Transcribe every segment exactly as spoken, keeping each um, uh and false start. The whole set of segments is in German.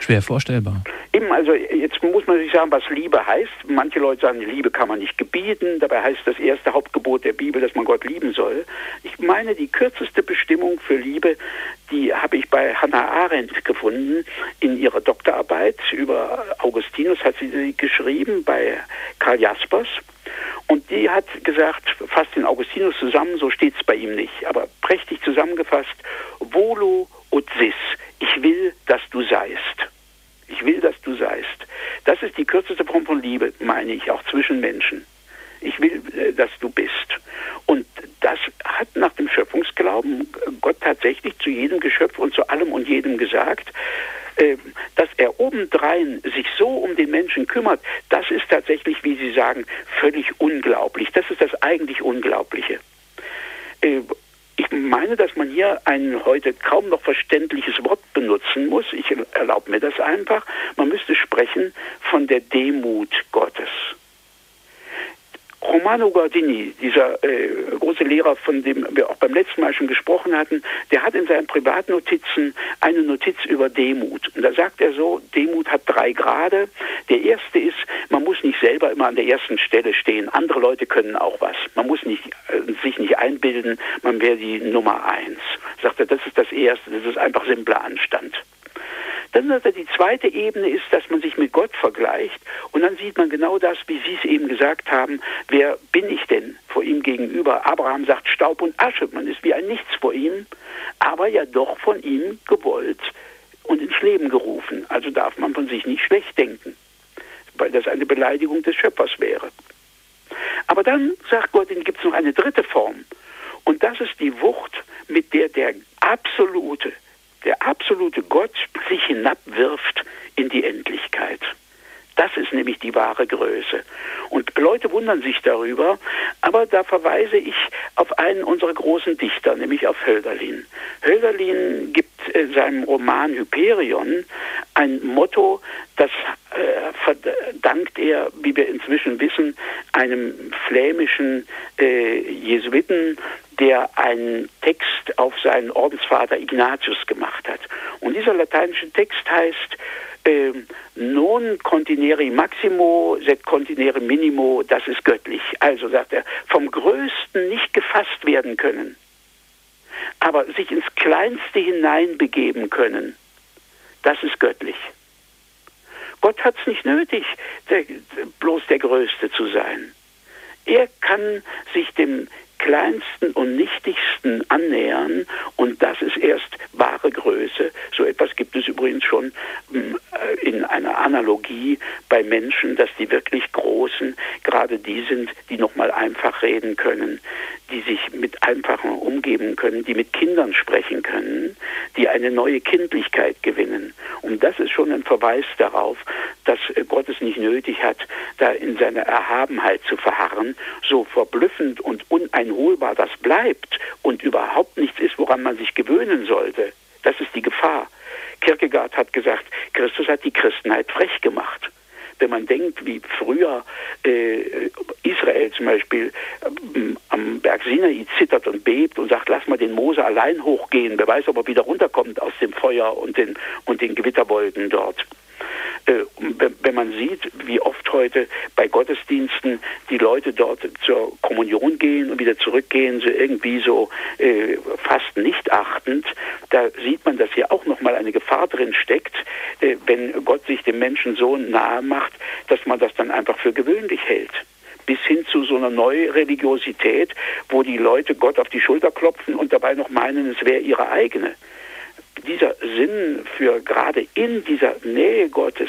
schwer vorstellbar. Eben, also jetzt muss man sich sagen, was Liebe heißt. Manche Leute sagen, Liebe kann man nicht gebieten. Dabei heißt das erste Hauptgebot der Bibel, dass man Gott lieben soll. Ich meine, die kürzeste Bestimmung für Liebe, die habe ich bei Hannah Arendt gefunden. In ihrer Doktorarbeit über Augustinus hat sie sie geschrieben bei Karl Jaspers. Und die hat gesagt, fasst den Augustinus zusammen, so steht es bei ihm nicht, aber prächtig zusammengefasst, volo ut sis, ich will, dass du seist. Ich will, dass du seist. Das ist die kürzeste Form von Liebe, meine ich, auch zwischen Menschen. Ich will, dass du bist. Und das hat nach dem Schöpfungsglauben Gott tatsächlich zu jedem Geschöpf und zu allem und jedem gesagt. Dass er obendrein sich so um den Menschen kümmert, das ist tatsächlich, wie Sie sagen, völlig unglaublich. Das ist das eigentlich Unglaubliche. Ich meine, dass man hier ein heute kaum noch verständliches Wort benutzen muss. Ich erlaube mir das einfach. Man müsste sprechen von der Demut Gottes. Romano Guardini, dieser äh, große Lehrer, von dem wir auch beim letzten Mal schon gesprochen hatten, der hat in seinen Privatnotizen eine Notiz über Demut. Und da sagt er so, Demut hat drei Grade. Der erste ist, man muss nicht selber immer an der ersten Stelle stehen. Andere Leute können auch was. Man muss nicht, äh, sich nicht einbilden, man wäre die Nummer eins. Sagt er, das ist das Erste, das ist einfach simpler Anstand. Dann sagt er, die zweite Ebene ist, dass man sich mit Gott vergleicht und dann sieht man genau das, wie Sie es eben gesagt haben, wer bin ich denn vor ihm gegenüber? Abraham sagt Staub und Asche, man ist wie ein Nichts vor ihm, aber ja doch von ihm gewollt und ins Leben gerufen. Also darf man von sich nicht schlecht denken, weil das eine Beleidigung des Schöpfers wäre. Aber dann, sagt Gott, gibt es noch eine dritte Form und das ist die Wucht, mit der der absolute Der absolute Gott sich hinabwirft in die Endlichkeit. Das ist nämlich die wahre Größe. Und Leute wundern sich darüber, aber da verweise ich auf einen unserer großen Dichter, nämlich auf Hölderlin. Hölderlin gibt äh, seinem Roman Hyperion ein Motto, das äh, verdankt er, wie wir inzwischen wissen, einem flämischen äh, Jesuiten, der einen Text auf seinen Ordensvater Ignatius gemacht hat. Und dieser lateinische Text heißt äh, non continere maximo, sed continere minimo, das ist göttlich. Also sagt er, vom Größten nicht gefasst werden können, aber sich ins Kleinste hineinbegeben können, das ist göttlich. Gott hat es nicht nötig, der, bloß der Größte zu sein. Er kann sich dem Kleinsten und Nichtigsten annähern und das ist erst wahre Größe. So etwas gibt es übrigens schon in einer Analogie bei Menschen, dass die wirklich Großen gerade die sind, die nochmal einfach reden können, die sich mit Einfachen umgeben können, die mit Kindern sprechen können, die eine neue Kindlichkeit gewinnen. Und das ist schon ein Verweis darauf, dass Gott es nicht nötig hat, da in seiner Erhabenheit zu verharren, so verblüffend und uneinholbar das bleibt und überhaupt nichts ist, woran man sich gewöhnen sollte. Das ist die Gefahr. Kierkegaard hat gesagt, Christus hat die Christenheit frech gemacht. Wenn man denkt, wie früher äh, Israel zum Beispiel äh, am Berg Sinai zittert und bebt und sagt, lass mal den Mose allein hochgehen, wer weiß, ob er wieder runterkommt aus dem Feuer und den, und den Gewitterwolken dort. Äh, wenn man sieht, wie oft heute bei Gottesdiensten die Leute dort zur Kommunion gehen und wieder zurückgehen, so irgendwie so äh, fast nicht achtend, da sieht man, dass hier auch nochmal eine Gefahr drin steckt, äh, wenn Gott sich dem Menschen so nahe macht, dass man das dann einfach für gewöhnlich hält. Bis hin zu so einer Neureligiosität, wo die Leute Gott auf die Schulter klopfen und dabei noch meinen, es wäre ihre eigene. Dieser Sinn für gerade in dieser Nähe Gottes,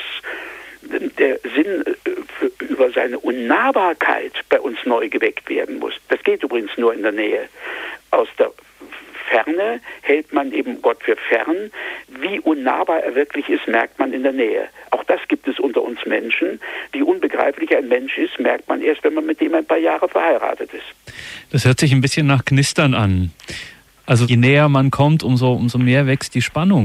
der Sinn für, über seine Unnahbarkeit bei uns neu geweckt werden muss. Das geht übrigens nur in der Nähe. Aus der Ferne hält man eben Gott für fern. Wie unnahbar er wirklich ist, merkt man in der Nähe. Auch das gibt es unter uns Menschen. Wie unbegreiflich ein Mensch ist, merkt man erst, wenn man mit dem ein paar Jahre verheiratet ist. Das hört sich ein bisschen nach Knistern an. Also je näher man kommt, umso, umso mehr wächst die Spannung.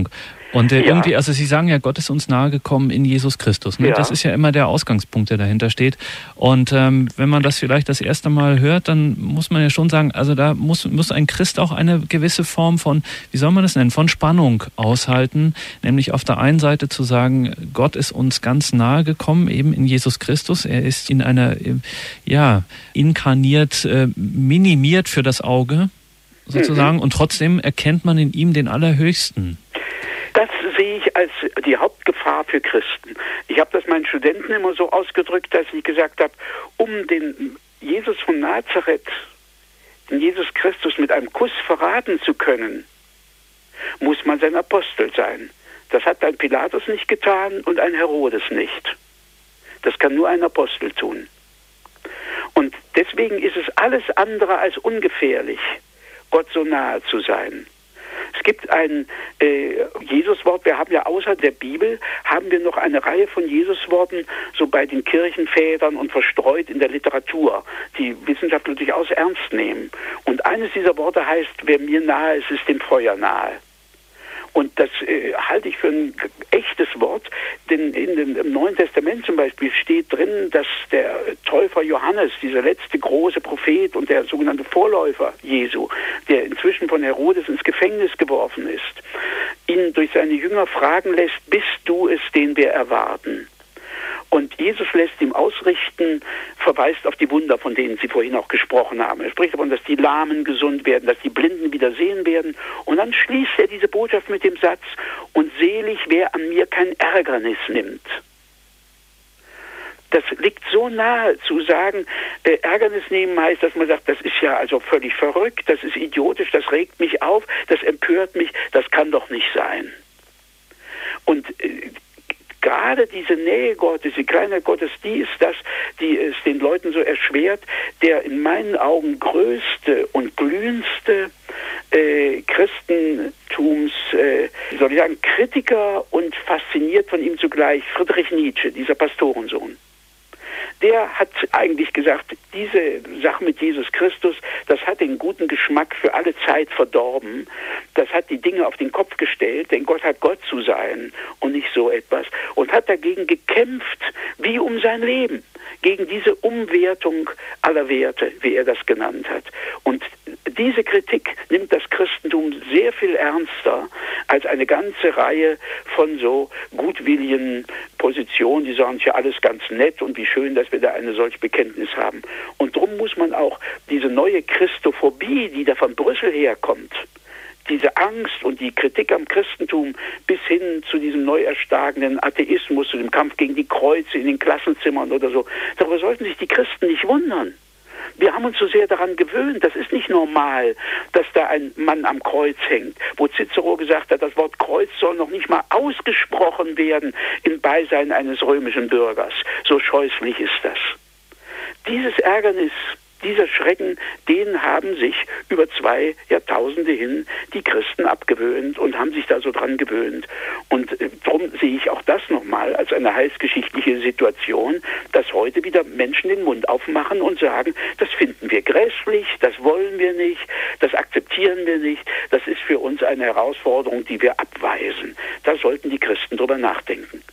Und äh, ja. irgendwie, also Sie sagen ja, Gott ist uns nahegekommen in Jesus Christus. Ne? Ja. Das ist ja immer der Ausgangspunkt, der dahinter steht. Und ähm, wenn man das vielleicht das erste Mal hört, dann muss man ja schon sagen, also da muss, muss ein Christ auch eine gewisse Form von, wie soll man das nennen, von Spannung aushalten. Nämlich auf der einen Seite zu sagen, Gott ist uns ganz nahe gekommen, eben in Jesus Christus. Er ist in einer, ja, inkarniert, äh, minimiert für das Auge, sozusagen. Mhm. Und trotzdem erkennt man in ihm den Allerhöchsten. Das sehe ich als die Hauptgefahr für Christen. Ich habe das meinen Studenten immer so ausgedrückt, dass ich gesagt habe, um den Jesus von Nazareth, den Jesus Christus mit einem Kuss verraten zu können, muss man sein Apostel sein. Das hat ein Pilatus nicht getan und ein Herodes nicht. Das kann nur ein Apostel tun. Und deswegen ist es alles andere als ungefährlich, Gott so nahe zu sein. Es gibt ein äh, Jesuswort, wir haben ja außer der Bibel, haben wir noch eine Reihe von Jesusworten so bei den Kirchenvätern und verstreut in der Literatur, die Wissenschaftler durchaus ernst nehmen. Und eines dieser Worte heißt, wer mir nahe ist, ist dem Feuer nahe. Und das äh, halte ich für ein echtes Wort, denn in dem, im Neuen Testament zum Beispiel steht drin, dass der Täufer Johannes, dieser letzte große Prophet und der sogenannte Vorläufer Jesu, der inzwischen von Herodes ins Gefängnis geworfen ist, ihn durch seine Jünger fragen lässt, bist du es, den wir erwarten? Und Jesus lässt ihm ausrichten, verweist auf die Wunder, von denen Sie vorhin auch gesprochen haben. Er spricht davon, dass die Lahmen gesund werden, dass die Blinden wieder sehen werden. Und dann schließt er diese Botschaft mit dem Satz, und selig, wer an mir kein Ärgernis nimmt. Das liegt so nahe zu sagen, äh, Ärgernis nehmen heißt, dass man sagt, das ist ja also völlig verrückt, das ist idiotisch, das regt mich auf, das empört mich, das kann doch nicht sein. Und äh, gerade diese Nähe Gottes, die Kleinheit Gottes, die ist das, die es den Leuten so erschwert. Der in meinen Augen größte und glühendste äh, Christentums, äh, wie soll ich sagen, Kritiker und fasziniert von ihm zugleich, Friedrich Nietzsche, dieser Pastorensohn. Der hat eigentlich gesagt, diese Sache mit Jesus Christus, das hat den guten Geschmack für alle Zeit verdorben. Das hat die Dinge auf den Kopf gestellt, denn Gott hat Gott zu sein und nicht so etwas. Und hat dagegen gekämpft, wie um sein Leben, gegen diese Umwertung aller Werte, wie er das genannt hat. Und diese Kritik nimmt das Christentum sehr viel ernster als eine ganze Reihe von so gutwilligen Positionen, die sagen, ja alles ganz nett und wie schön, dass wir da eine solche Bekenntnis haben. Und darum muss man auch diese neue Christophobie, die da von Brüssel herkommt, diese Angst und die Kritik am Christentum bis hin zu diesem neu erstarkenden Atheismus, zu dem Kampf gegen die Kreuze in den Klassenzimmern oder so, darüber sollten sich die Christen nicht wundern. Wir haben uns so sehr daran gewöhnt, das ist nicht normal, dass da ein Mann am Kreuz hängt, wo Cicero gesagt hat, das Wort Kreuz soll noch nicht mal ausgesprochen werden im Beisein eines römischen Bürgers. So scheußlich ist das. Dieses Ärgernis, dieser Schrecken, den haben sich über zwei Jahrtausende hin die Christen abgewöhnt und haben sich da so dran gewöhnt. Und äh, darum sehe ich auch das nochmal als eine heilsgeschichtliche Situation, dass heute wieder Menschen den Mund aufmachen und sagen, das finden wir grässlich, das wollen wir nicht, das akzeptieren wir nicht, das ist für uns eine Herausforderung, die wir abweisen. Da sollten die Christen drüber nachdenken.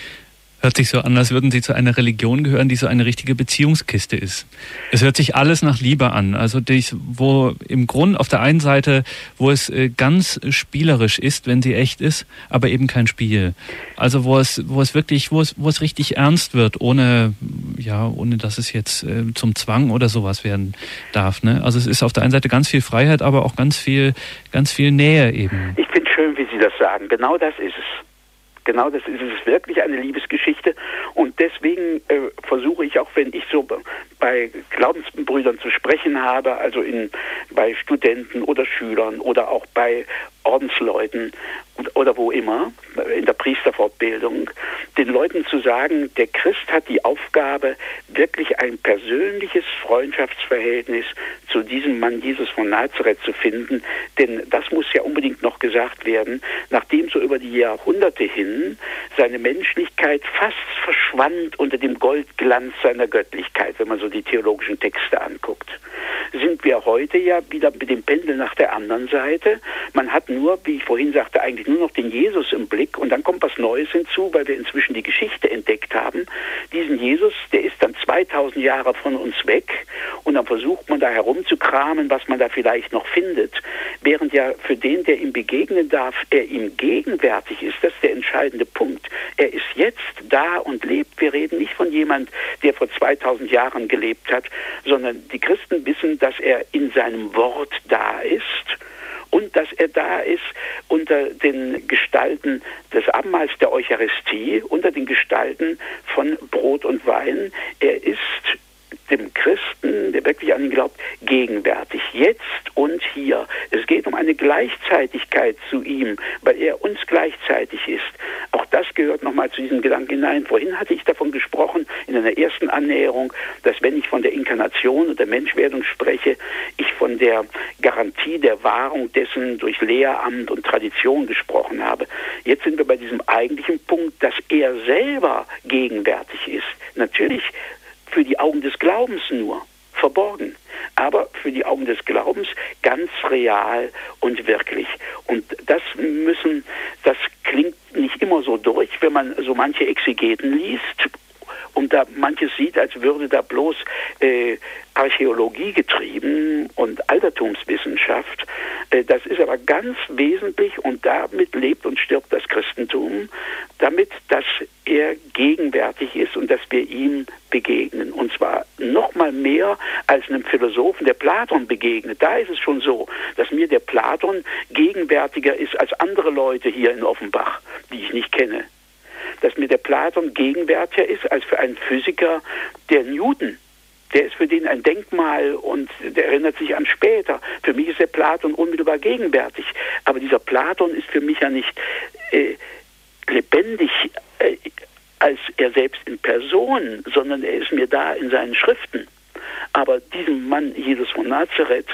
Hört sich so an, als würden Sie zu einer Religion gehören, die so eine richtige Beziehungskiste ist. Es hört sich alles nach Liebe an. Also dies, wo im Grund auf der einen Seite, wo es äh, ganz spielerisch ist, wenn sie echt ist, aber eben kein Spiel. Also wo es, wo es wirklich, wo es, wo es richtig ernst wird, ohne, ja, ohne dass es jetzt äh, zum Zwang oder sowas werden darf. Ne? Also es ist auf der einen Seite ganz viel Freiheit, aber auch ganz viel, ganz viel Nähe eben. Ich finde schön, wie Sie das sagen. Genau das ist es. Genau, das ist es, wirklich eine Liebesgeschichte und deswegen äh, versuche ich auch, wenn ich so bei Glaubensbrüdern zu sprechen habe, also in, bei Studenten oder Schülern oder auch bei Ordensleuten oder wo immer, in der Priesterfortbildung, den Leuten zu sagen, der Christ hat die Aufgabe, wirklich ein persönliches Freundschaftsverhältnis zu diesem Mann Jesus von Nazareth zu finden, denn das muss ja unbedingt noch gesagt werden, nachdem so über die Jahrhunderte hin seine Menschlichkeit fast verschwand unter dem Goldglanz seiner Göttlichkeit, wenn man so die theologischen Texte anguckt. Sind wir heute ja wieder mit dem Pendel nach der anderen Seite. Man hat nur, wie ich vorhin sagte, eigentlich nur noch den Jesus im Blick und dann kommt was Neues hinzu, weil wir inzwischen die Geschichte entdeckt haben. Diesen Jesus, der ist dann zweitausend Jahre von uns weg und dann versucht man da herumzukramen, was man da vielleicht noch findet. Während ja für den, der ihm begegnen darf, er ihm gegenwärtig ist. Das ist der entscheidende Punkt. Er ist jetzt da und lebt. Wir reden nicht von jemand, der vor zweitausend Jahren gelebt hat, sondern die Christen wissen, dass er in seinem Wort da ist und dass er da ist unter den Gestalten des Abendmahls der Eucharistie, unter den Gestalten von Brot und Wein. Er ist dem Christen, der wirklich an ihn glaubt, gegenwärtig, jetzt und hier. Es geht um eine Gleichzeitigkeit zu ihm, weil er uns gleichzeitig ist. Auch das gehört nochmal zu diesem Gedanken hinein. Vorhin hatte ich davon gesprochen, in einer ersten Annäherung, dass wenn ich von der Inkarnation und der Menschwerdung spreche, ich von der Garantie der Wahrung dessen durch Lehramt und Tradition gesprochen habe. Jetzt sind wir bei diesem eigentlichen Punkt, dass er selber gegenwärtig ist. Natürlich für die Augen des Glaubens nur, verborgen, aber für die Augen des Glaubens ganz real und wirklich. Und das müssen, das klingt nicht immer so durch, wenn man so manche Exegeten liest und da manches sieht, als würde da bloß äh, Archäologie getrieben und Altertumswissenschaft. Äh, das ist aber ganz wesentlich und damit lebt und stirbt das Christentum, damit, dass er gegenwärtig ist und dass wir ihm begegnen. Und zwar noch mal mehr als einem Philosophen, der Platon begegnet. Da ist es schon so, dass mir der Platon gegenwärtiger ist als andere Leute hier in Offenbach, die ich nicht kenne. Dass mir der Platon gegenwärtiger ist als für einen Physiker der Newton. Der ist für den ein Denkmal und der erinnert sich an später. Für mich ist der Platon unmittelbar gegenwärtig. Aber dieser Platon ist für mich ja nicht äh, lebendig äh, als er selbst in Person, sondern er ist mir da in seinen Schriften. Aber diesem Mann, Jesus von Nazareth,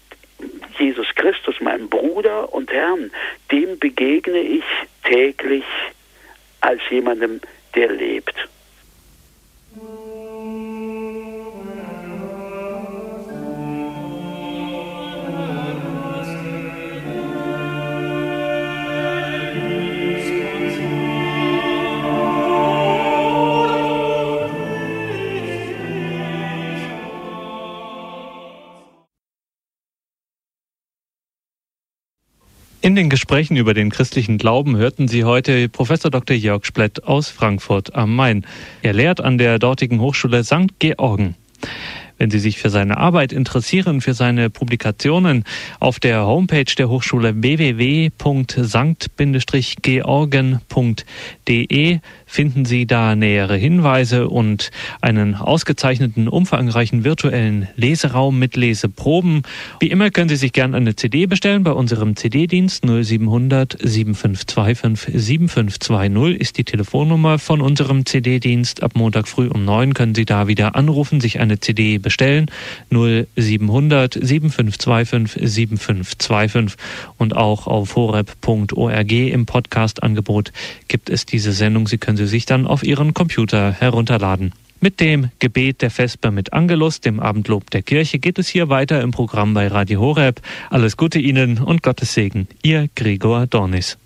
Jesus Christus, meinem Bruder und Herrn, dem begegne ich täglich als jemandem, der lebt. In den Gesprächen über den christlichen Glauben hörten Sie heute Professor Doktor Jörg Splett aus Frankfurt am Main. Er lehrt an der dortigen Hochschule Sankt Georgen. Wenn Sie sich für seine Arbeit interessieren, für seine Publikationen, auf der Homepage der Hochschule w w w punkt sankt georgen punkt d e finden Sie da nähere Hinweise und einen ausgezeichneten, umfangreichen virtuellen Leseraum mit Leseproben. Wie immer können Sie sich gerne eine C D bestellen bei unserem C D-Dienst. null siebenhundert sieben fünf zwei fünf sieben fünf zwei null ist die Telefonnummer von unserem C D-Dienst. Ab Montag früh um neun können Sie da wieder anrufen, sich eine C D bestellen. null siebenhundert sieben fünf zwei fünf sieben fünf zwei fünf. Und auch auf horeb punkt org im Podcast-Angebot gibt es diese Sendung. Sie können sie sich dann auf Ihren Computer herunterladen. Mit dem Gebet der Vesper mit Angelus, dem Abendlob der Kirche, geht es hier weiter im Programm bei Radio Horeb. Alles Gute Ihnen und Gottes Segen. Ihr Gregor Dornis.